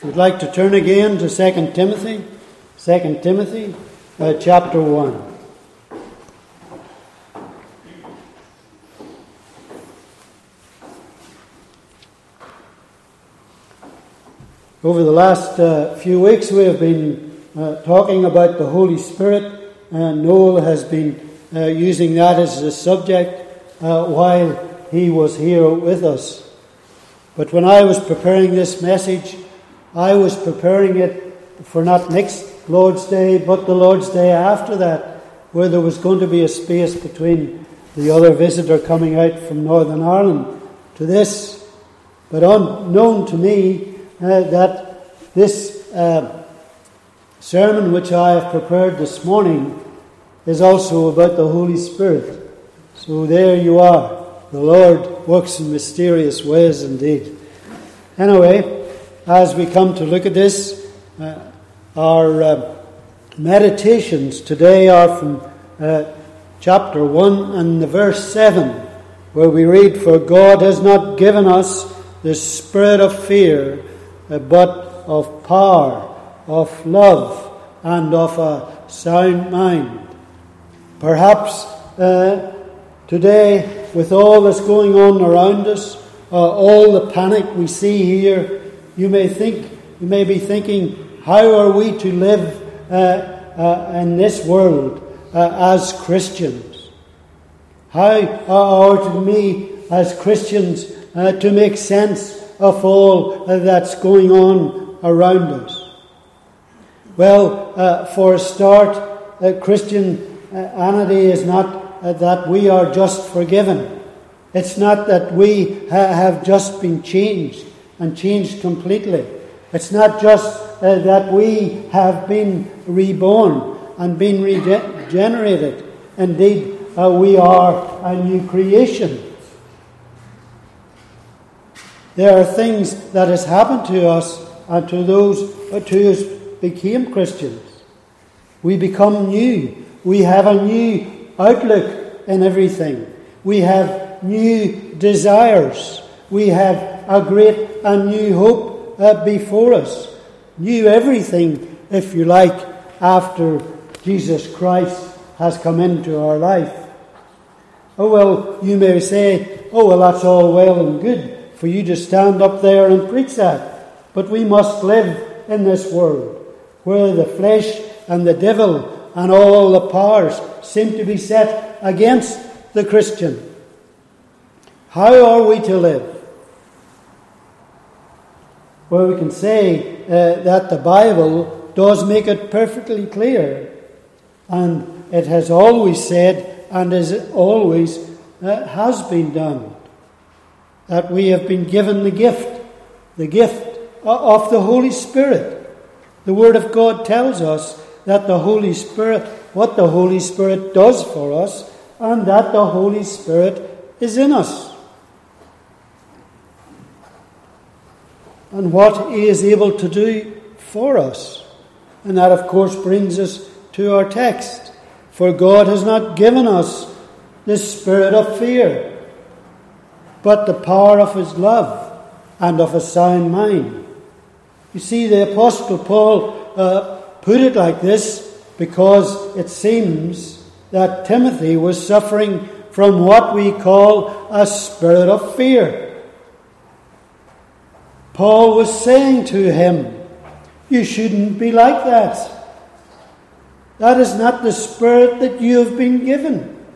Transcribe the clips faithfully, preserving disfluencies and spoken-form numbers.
We'd like to turn again to Second Timothy, Second Timothy, uh, chapter one. Over the last uh, few weeks we have been uh, talking about the Holy Spirit, and Noel has been uh, using that as a subject uh, while he was here with us. But when I was preparing this message, I was preparing it for not next Lord's Day, but the Lord's Day after that, where there was going to be a space between the other visitor coming out from Northern Ireland to this. But unknown to me uh, that this uh, sermon which I have prepared this morning is also about the Holy Spirit. So there you are. The Lord works in mysterious ways indeed. Anyway, as we come to look at this, uh, our uh, meditations today are from uh, chapter one and the verse seven, where we read, "For God has not given us the spirit of fear, uh, but of power, of love, and of a sound mind." Perhaps uh, today, with all that's going on around us, uh, all the panic we see here, you may think, you may be thinking, how are we to live uh, uh, in this world uh, as Christians? How are to me as Christians uh, to make sense of all uh, that's going on around us? Well, uh, for a start, uh, Christianity is not uh, that we are just forgiven. It's not that we ha- have just been changed and changed completely. It's not just uh, that we have been reborn and been regenerated. Indeed, uh, we are a new creation. There are things that has happened to us and to those who became Christians. We become new. We have a new outlook in everything. We have new desires. We have a great and new hope uh, before us. New everything, if you like, after Jesus Christ has come into our life. Oh, well, you may say, oh, well, that's all well and good for you to stand up there and preach that. But we must live in this world where the flesh and the devil and all the powers seem to be set against the Christian. How are we to live? Well, we can say uh, that the Bible does make it perfectly clear, and it has always said, and is always uh, has been done, that we have been given the gift, the gift of the Holy Spirit. The Word of God tells us that the Holy Spirit, what the Holy Spirit does for us, and that the Holy Spirit is in us. And what He is able to do for us. And that, of course, brings us to our text. For God has not given us the spirit of fear, but the power of His love and of a sound mind. You see, the Apostle Paul uh, put it like this because it seems that Timothy was suffering from what we call a spirit of fear. Paul was saying to him, you shouldn't be like that. That is not the spirit that you have been given.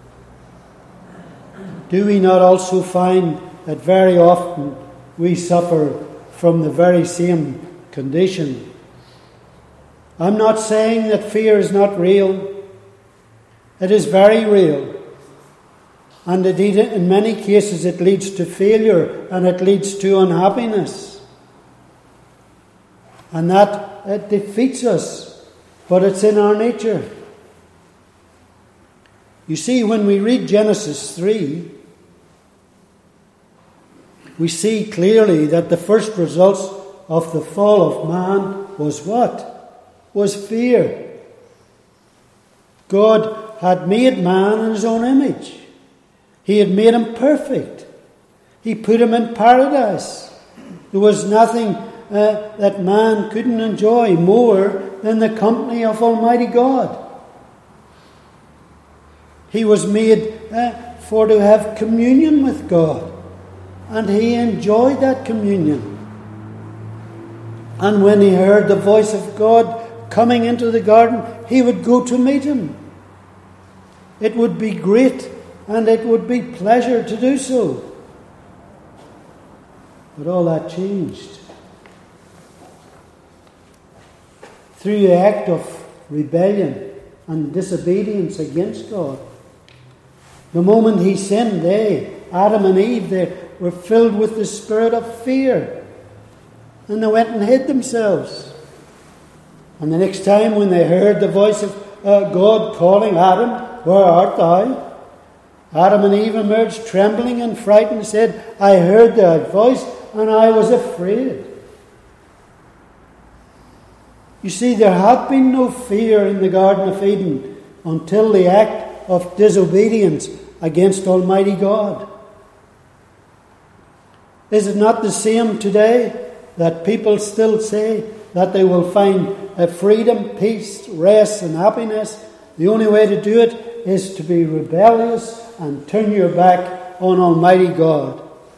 Do we not also find that very often we suffer from the very same condition? I'm not saying that fear is not real. It is very real. And indeed, in many cases, it leads to failure and it leads to unhappiness. And that it defeats us, but it's in our nature. You see, when we read Genesis three, we see clearly that the first results of the fall of man was what? Was fear. God had made man in His own image. He had made him perfect. He put him in paradise. There was nothing uh, that man couldn't enjoy more than the company of Almighty God. He was made uh, for to have communion with God, and he enjoyed that communion. And when he heard the voice of God coming into the garden, he would go to meet him. It would be great and it would be pleasure to do so. But all that changed through the act of rebellion and disobedience against God. The moment he sinned, they, Adam and Eve, they were filled with the spirit of fear. And they went and hid themselves. And the next time when they heard the voice of uh, God calling, Adam, where art thou? Adam and Eve emerged trembling and frightened and said, I heard that voice and I was afraid. You see, there had been no fear in the Garden of Eden until the act of disobedience against Almighty God. Is it not the same today? That people still say that they will find a freedom, peace, rest and happiness. The only way to do it is to be rebellious and turn your back on Almighty God.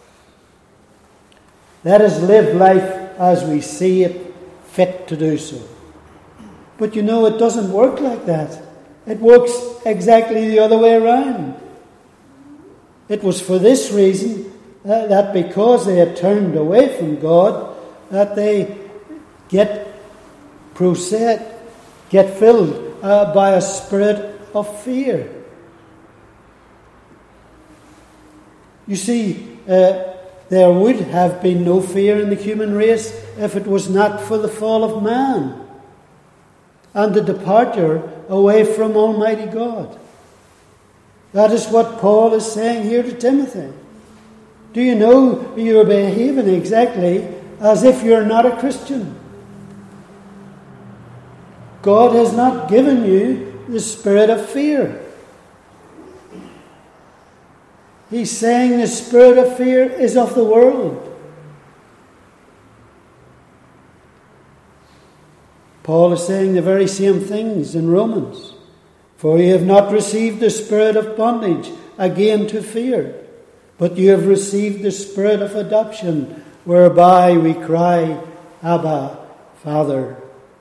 Let us live life as we see it fit to do so. But you know, it doesn't work like that. It works exactly the other way around. It was for this reason uh, that because they had turned away from God, that they get processed, get filled uh, by a spirit of fear. You see, uh, there would have been no fear in the human race if it was not for the fall of man and the departure away from Almighty God. That is what Paul is saying here to Timothy. Do you know you are behaving exactly as if you're not a Christian? God has not given you the spirit of fear. He's saying the spirit of fear is of the world. Paul is saying the very same things in Romans. For you have not received the spirit of bondage again to fear, but you have received the spirit of adoption, whereby we cry, Abba, Father.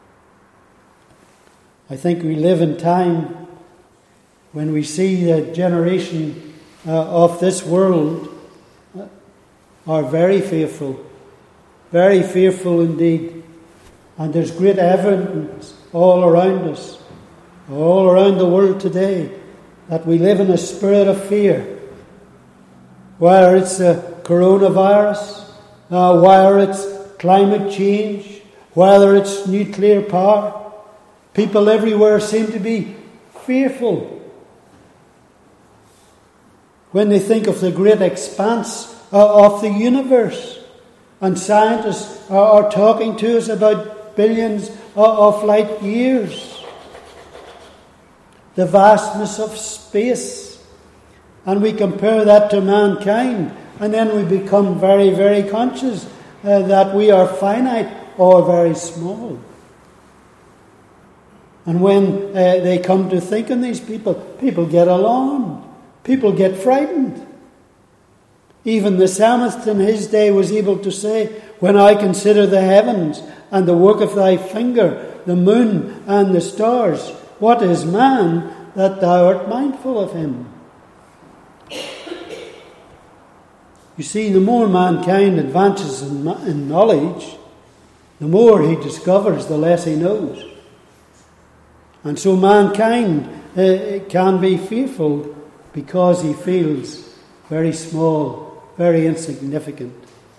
I think we live in time when we see the generation uh, of this world uh, are very fearful, very fearful indeed. And there's great evidence all around us, all around the world today, that we live in a spirit of fear. Whether it's the coronavirus, Uh, whether it's climate change, whether it's nuclear power, people everywhere seem to be fearful. When they think of the great expanse uh, of the universe, and scientists are, are talking to us about billions of, of light years, the vastness of space, and we compare that to mankind. And then we become very, very conscious uh, that we are finite or very small. And when uh, they come to think on these people, people get alarmed. People get frightened. Even the psalmist in his day was able to say, when I consider the heavens and the work of thy finger, the moon and the stars, what is man that thou art mindful of him? You see, the more mankind advances in, in knowledge, the more he discovers, the less he knows. And so mankind uh, can be fearful because he feels very small, very insignificant.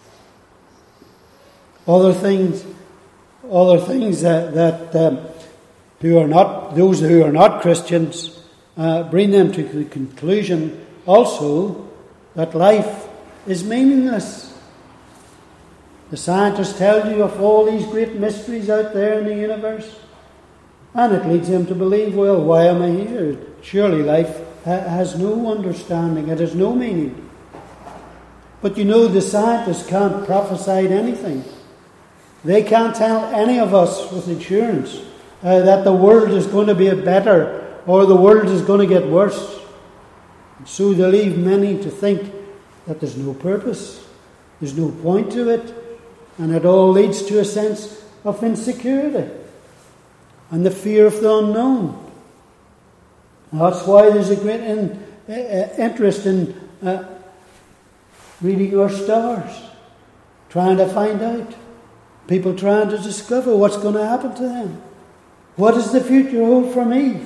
Other things, other things that, that um, who are not those who are not Christians uh, bring them to the conclusion also that life is meaningless. The scientists tell you of all these great mysteries out there in the universe, and it leads them to believe, well, why am I here? Surely life ha- has no understanding, it has no meaning. But you know, the scientists can't prophesy anything. They can't tell any of us with insurance uh, that the world is going to be better or the world is going to get worse. And so they leave many to think that there's no purpose, there's no point to it, and it all leads to a sense of insecurity and the fear of the unknown. And that's why there's a great in, uh, interest in uh, reading our stars, trying to find out. People trying to discover what's going to happen to them. What does the future hold for me?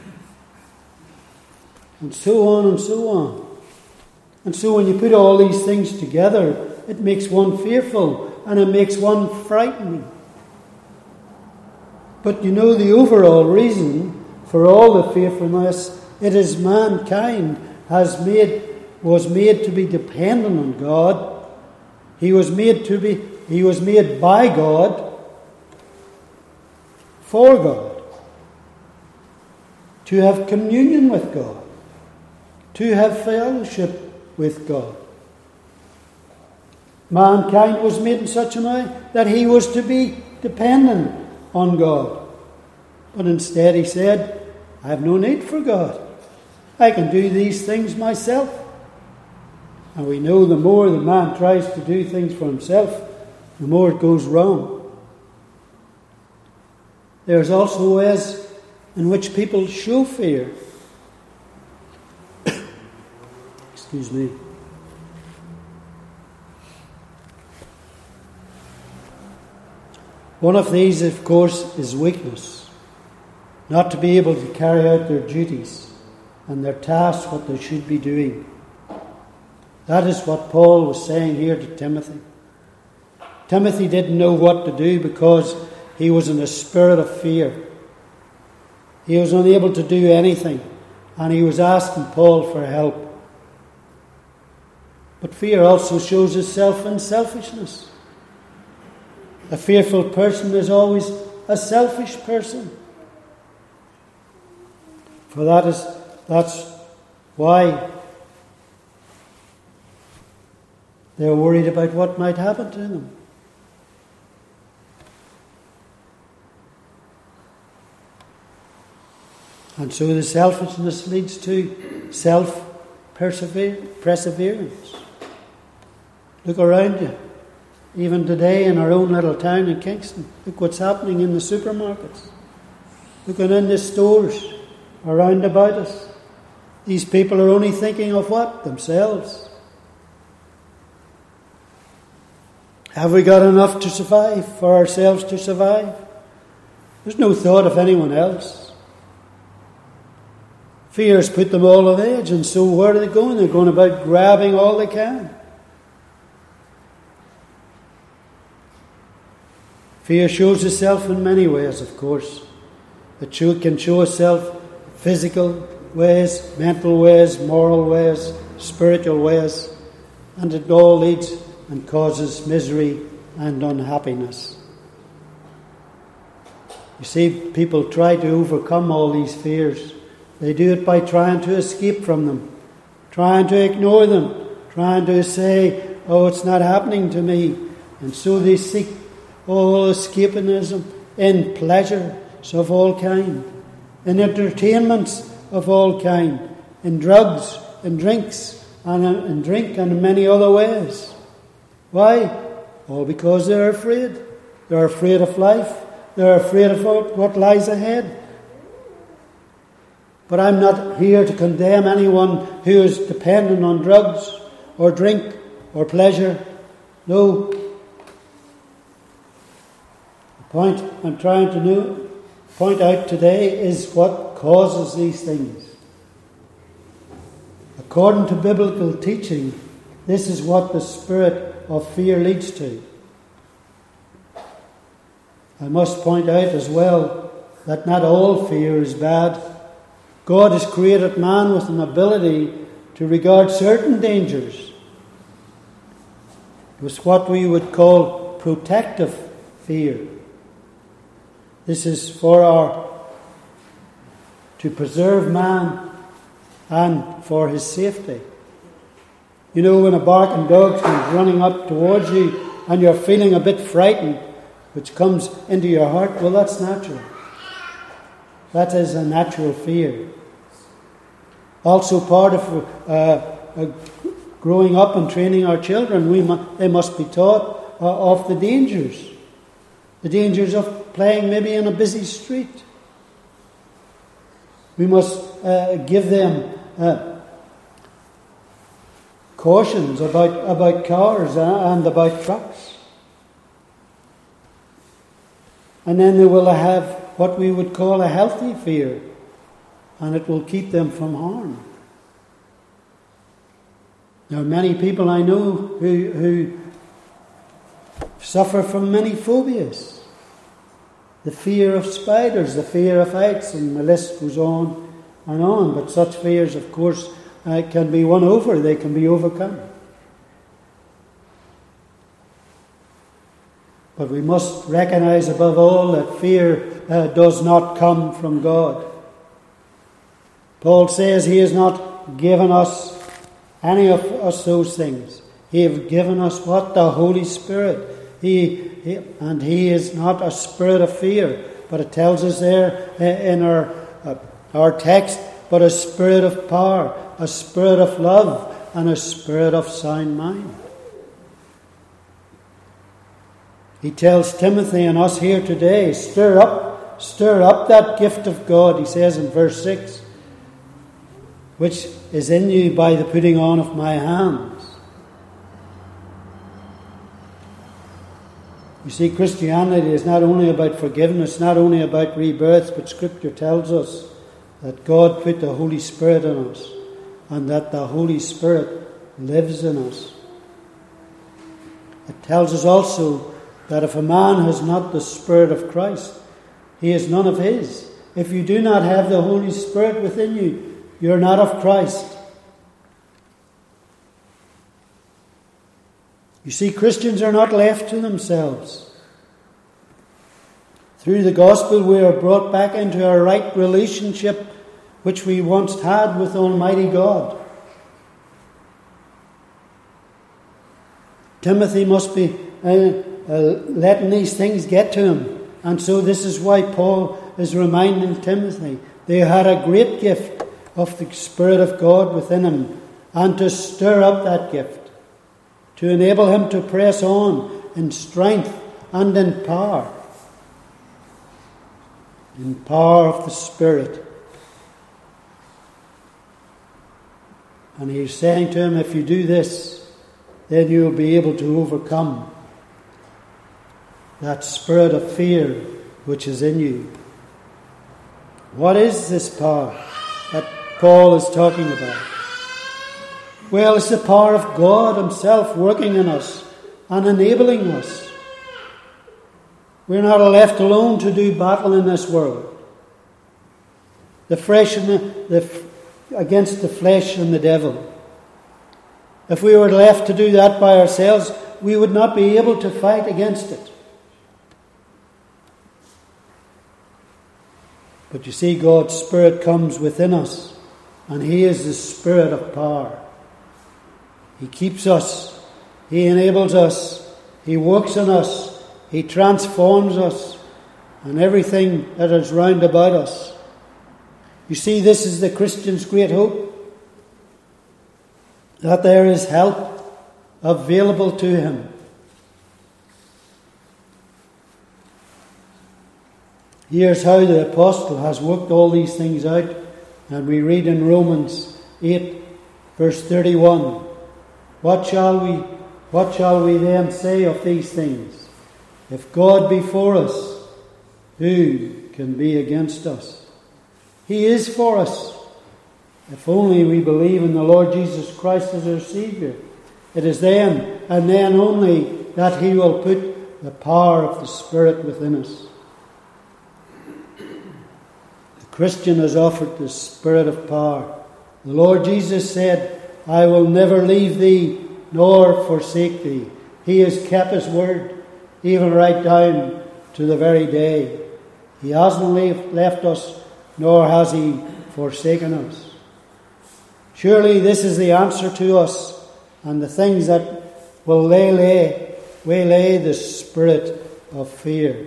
And so on and so on. And so when you put all these things together, it makes one fearful and it makes one frightening. But you know the overall reason for all the fearfulness, it is mankind has made was made to be dependent on God. He was made to be he was made by God for God. To have communion with God. To have fellowship with God. Mankind was made in such a way that he was to be dependent on God. But instead he said, I have no need for God. I can do these things myself. And we know the more the man tries to do things for himself, the more it goes wrong. There's also ways in which people show fear. Excuse me. One of these, of course, is weakness. Not to be able to carry out their duties and their tasks, what they should be doing. That is what Paul was saying here to Timothy. Timothy didn't know what to do because he was in a spirit of fear. He was unable to do anything, and he was asking Paul for help. But fear also shows itself in selfishness. A fearful person is always a selfish person. For that is that's why they're worried about what might happen to them. And so the selfishness leads to self-perseverance. Look around you. Even today in our own little town in Kingston, look what's happening in the supermarkets. Looking in the stores around about us. These people are only thinking of what? Themselves. Have we got enough to survive, for ourselves to survive? There's no thought of anyone else. Fear has put them all on edge, and so where are they going? They're going about grabbing all they can. Fear shows itself in many ways, of course. It show, can show itself physical ways, mental ways, moral ways, spiritual ways, and it all leads and causes misery and unhappiness. You see, people try to overcome all these fears. They do it by trying to escape from them, trying to ignore them, trying to say, oh, it's not happening to me. And so they seek all escapism in pleasures of all kind, in entertainments of all kind, in drugs, in drinks, and in drink and in many other ways. Why? All because they're afraid. They're afraid of life. They're afraid of what lies ahead. But I'm not here to condemn anyone who is dependent on drugs or drink or pleasure. No. The point I'm trying to know, point out today is what causes these things. According to biblical teaching, this is what the spirit of fear leads to. I must point out as well that not all fear is bad. God has created man with an ability to regard certain dangers with what we would call protective fear. This is for our to preserve man and for his safety. You know, when a barking dog comes running up towards you and you're feeling a bit frightened, which comes into your heart, well, that's natural. That is a natural fear. Also part of uh, uh, growing up and training our children, we mu- they must be taught uh, of the dangers. The dangers of playing maybe in a busy street. We must uh, give them uh, cautions about, about cars and about trucks. And then they will have what we would call a healthy fear, and it will keep them from harm. There are many people I know who, who suffer from many phobias. The fear of spiders, the fear of heights, and the list goes on and on. But such fears, of course, uh, can be won over. They can be overcome. But we must recognize above all that fear uh, does not come from God. Paul says he has not given us any of us those things. He has given us what? The Holy Spirit. He, he and He is not a spirit of fear, but it tells us there in our uh, our text, but a spirit of power, a spirit of love, and a spirit of sound mind. He tells Timothy and us here today, stir up, stir up that gift of God, he says in verse six, which is in you by the putting on of my hands. You see, Christianity is not only about forgiveness, not only about rebirth, but Scripture tells us that God put the Holy Spirit in us and that the Holy Spirit lives in us. It tells us also that if a man has not the Spirit of Christ, he is none of his. If you do not have the Holy Spirit within you, you're not of Christ. You see, Christians are not left to themselves. Through the gospel, we are brought back into a right relationship which we once had with Almighty God. Timothy must be uh, uh, letting these things get to him. And so this is why Paul is reminding Timothy they had a great gift of the Spirit of God within him, and to stir up that gift, to enable him to press on in strength and in power. In power of the Spirit. And he's saying to him, if you do this, then you will be able to overcome that spirit of fear which is in you. What is this power that Paul is talking about? Well, it's the power of God Himself working in us and enabling us. We're not left alone to do battle in this world. The flesh and the, the against the flesh and the devil. If we were left to do that by ourselves, we would not be able to fight against it. But you see, God's Spirit comes within us, and He is the Spirit of power. He keeps us. He enables us. He works in us. He transforms us and everything that is round about us. You see, this is the Christian's great hope, that there is help available to him. Here's how the apostle has worked all these things out, and we read in Romans eight, verse thirty-one. What shall we, what shall we then say of these things? If God be for us, who can be against us? He is for us. If only we believe in the Lord Jesus Christ as our Saviour. It is then, and then only, that He will put the power of the Spirit within us. The Christian is offered the Spirit of power. The Lord Jesus said, I will never leave thee nor forsake thee. He has kept His word, even right down to the very day. He hasn't left us, nor has He forsaken us. Surely this is the answer to us, and the things that will waylay, waylay the Spirit of fear.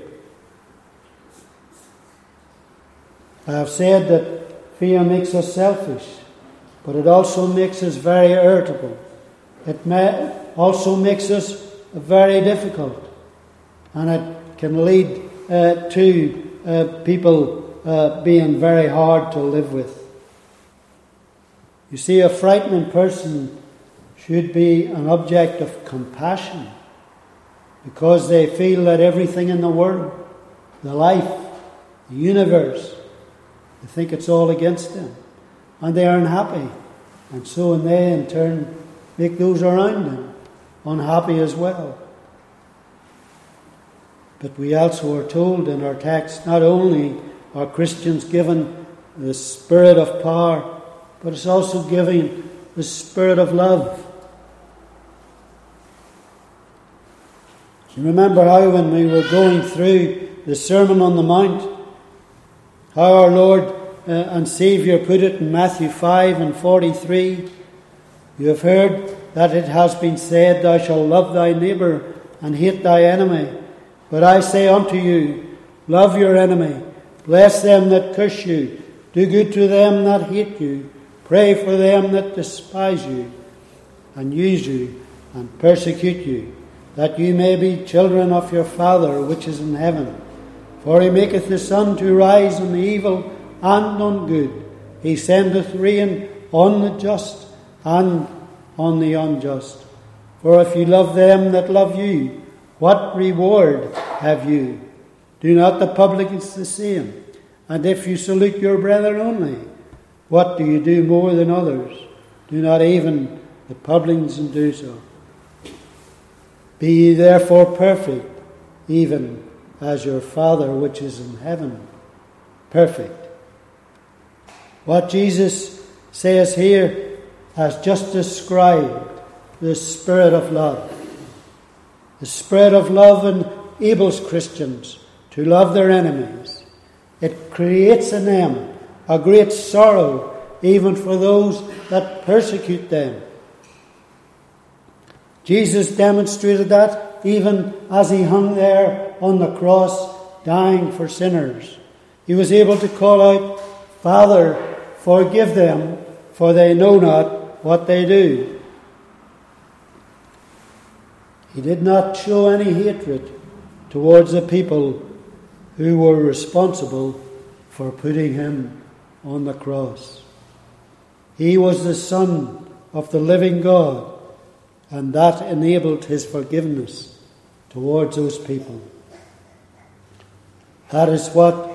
I have said that fear makes us selfish, but it also makes us very irritable. It may also makes us very difficult, and it can lead uh, to uh, people uh, being very hard to live with. You see, a frightening person should be an object of compassion because they feel that everything in the world, the life, the universe, they think it's all against them, and they are unhappy, and so they in turn make those around them unhappy as well. But we also are told in our text, not only are Christians given the spirit of power, but it's also giving the spirit of love. You remember how when we were going through the Sermon on the Mount, how our Lord uh, and Saviour put it in Matthew five and forty-three, you have heard that it has been said, Thou shalt love thy neighbour and hate thy enemy. But I say unto you, love your enemy, bless them that curse you, do good to them that hate you, pray for them that despise you, and use you, and persecute you, that you may be children of your Father which is in heaven. For he maketh the sun to rise on the evil and on good. He sendeth rain on the just and on the unjust. For if you love them that love you, what reward have you? Do not the publicans the same? And if you salute your brethren only, what do you do more than others? Do not even the publicans do so? Be ye therefore perfect, even as your Father which is in heaven perfect. What Jesus says here has just described the spirit of love. The spirit of love enables Christians to love their enemies. It creates in them a great sorrow even for those that persecute them. Jesus demonstrated that even as he hung there on the cross dying for sinners. He was able to call out, Father, forgive them, for they know not what they do. He did not show any hatred towards the people who were responsible for putting him on the cross. He was the Son of the living God, and that enabled his forgiveness towards those people. That is what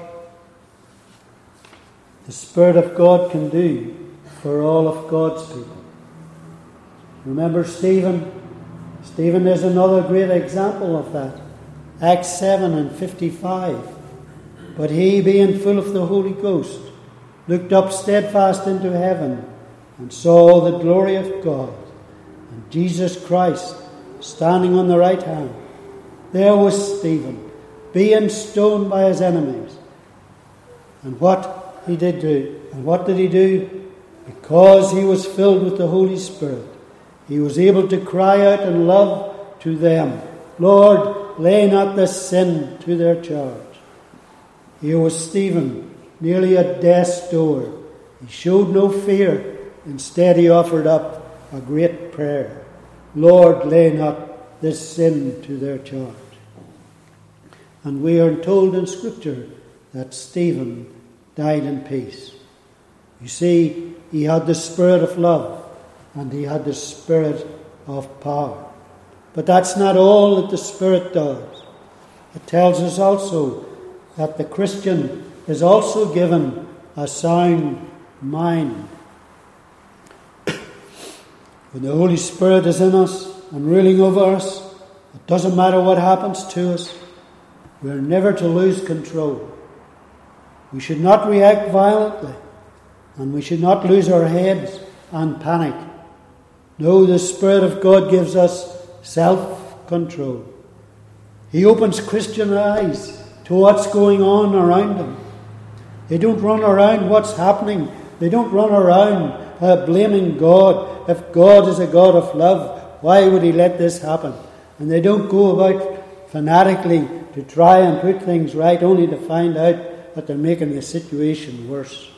the Spirit of God can do for all of God's people. Remember Stephen? Stephen is another great example of that. Acts seven and fifty-five. But he, being full of the Holy Ghost, looked up steadfast into heaven and saw the glory of God and Jesus Christ standing on the right hand. There was Stephen, being stoned by his enemies. And what he did do, and what did he do? Because he was filled with the Holy Spirit, he was able to cry out in love to them, Lord, lay not this sin to their charge. Here was Stephen, nearly at death's door. He showed no fear. Instead, he offered up a great prayer. Lord, lay not this sin to their charge. And we are told in Scripture that Stephen died in peace. You see, he had the spirit of love and he had the spirit of power. But that's not all that the Spirit does. It tells us also that the Christian is also given a sound mind. When the Holy Spirit is in us and ruling over us, it doesn't matter what happens to us, we're never to lose control. We should not react violently, and we should not lose our heads and panic. No, the Spirit of God gives us self-control. He opens Christian eyes to what's going on around them. They don't run around what's happening. They don't run around uh, blaming God. If God is a God of love, why would he let this happen? And they don't go about fanatically to try and put things right, only to find out that they're making the situation worse.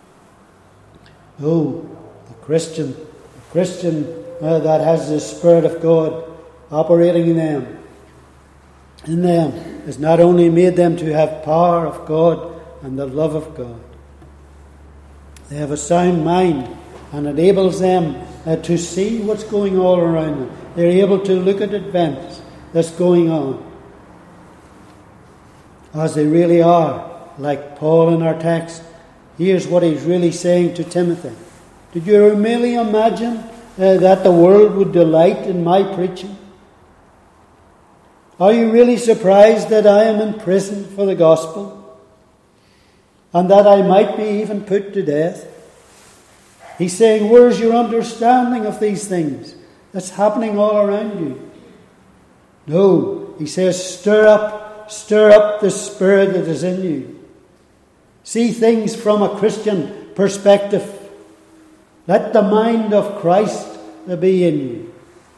No, the Christian, the Christian uh, that has the Spirit of God operating in them, in them, has not only made them to have power of God and the love of God. They have a sound mind, and it enables them uh, to see what's going all around them. They're able to look at events that's going on as they really are. Like Paul in our text, here's what he's really saying to Timothy. Did you really imagine uh, that the world would delight in my preaching? Are you really surprised that I am in prison for the gospel? And that I might be even put to death? He's saying, where's your understanding of these things that's happening all around you? No, he says, stir up, stir up the spirit that is in you. See things from a Christian perspective. Let the mind of Christ be in you.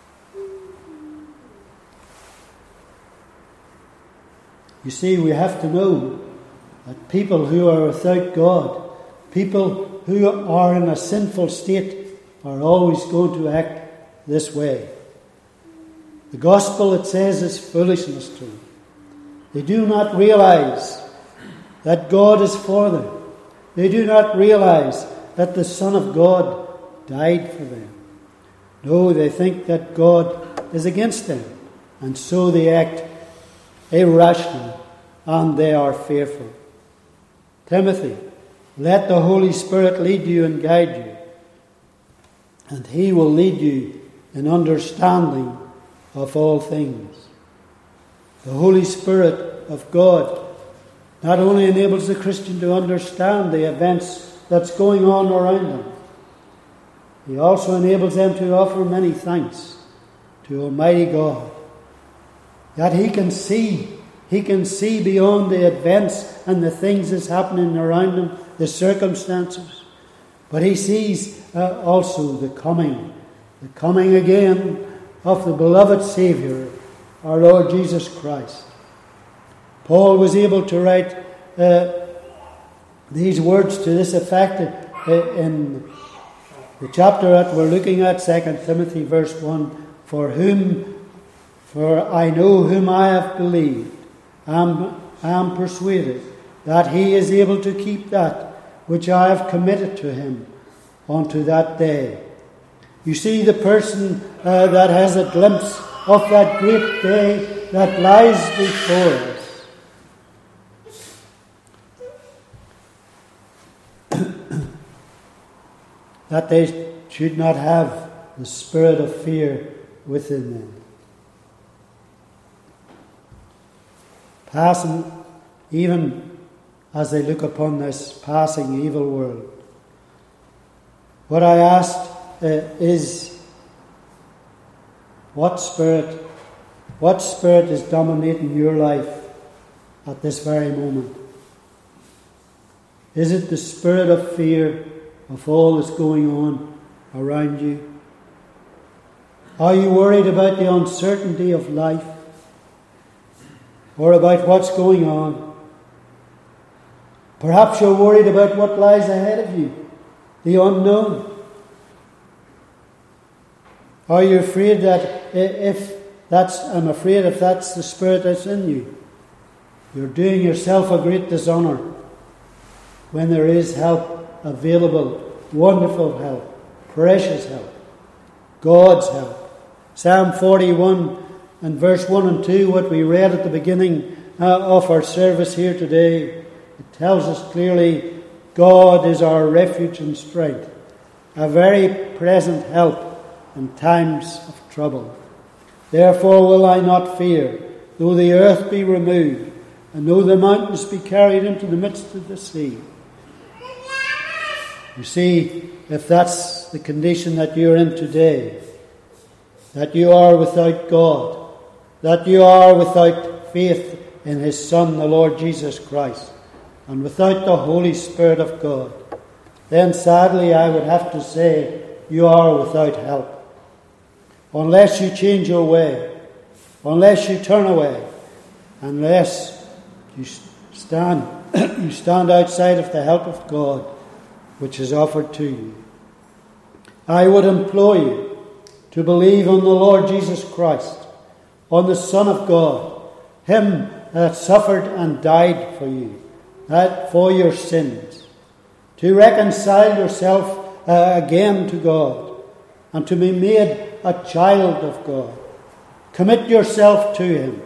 You see, we have to know that people who are without God, people who are in a sinful state, are always going to act this way. The gospel, it says, is foolishness to them. They do not realize that God is for them. They do not realize that the Son of God died for them. No, they think that God is against them, and so they act irrational, and they are fearful. Timothy, let the Holy Spirit lead you and guide you, and He will lead you in understanding of all things. The Holy Spirit of God not only enables the Christian to understand the events that's going on around them, He also enables them to offer many thanks to Almighty God, that He can see, He can see beyond the events and the things that's happening around them, the circumstances, but He sees uh, also the coming, the coming again of the beloved Saviour, our Lord Jesus Christ. Paul was able to write uh, these words to this effect uh, in the chapter that we're looking at, Second Timothy verse one, For whom, for I know whom I have believed, I am, I am persuaded that He is able to keep that which I have committed to Him unto that day. You see, the person uh, that has a glimpse of that great day that lies before us, that they should not have the spirit of fear within them. Passing, even as they look upon this passing evil world, what I asked uh, is, what spirit, what spirit is dominating your life at this very moment? Is it the spirit of fear of all that's going on around you? Are you worried about the uncertainty of life, or about what's going on? Perhaps you're worried about what lies ahead of you, the unknown. Are you afraid that if that's, I'm afraid if that's the spirit that's in you, you're doing yourself a great dishonour when there is help available, wonderful help, precious help, God's help. Psalm forty-one and verse one and two, what we read at the beginning uh, of our service here today, it tells us clearly, God is our refuge and strength, a very present help in times of trouble. Therefore will I not fear, though the earth be removed, and though the mountains be carried into the midst of the sea. You see, if that's the condition that you're in today, that you are without God, that you are without faith in His Son, the Lord Jesus Christ, and without the Holy Spirit of God, then sadly I would have to say you are without help. Unless you change your way, unless you turn away unless you stand, you stand outside of the help of God, which is offered to you. I would implore you to believe on the Lord Jesus Christ, on the Son of God, him that suffered and died for you, that for your sins, to reconcile yourself uh, again to God, and to be made a child of God. Commit yourself to him,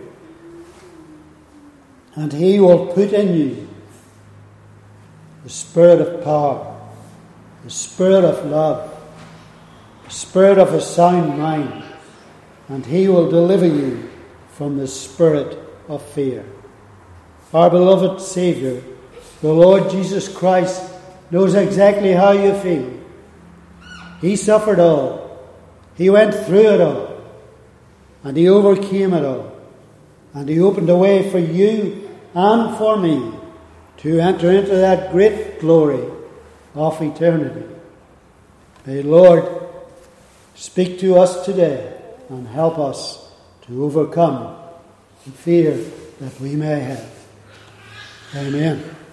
and he will put in you the spirit of power, the spirit of love, the spirit of a sound mind, and he will deliver you from the spirit of fear. Our beloved Saviour, the Lord Jesus Christ, knows exactly how you feel. He suffered all. He went through it all. And he overcame it all. And he opened a way for you and for me to enter into that great glory of eternity. May the Lord speak to us today and help us to overcome the fear that we may have. Amen.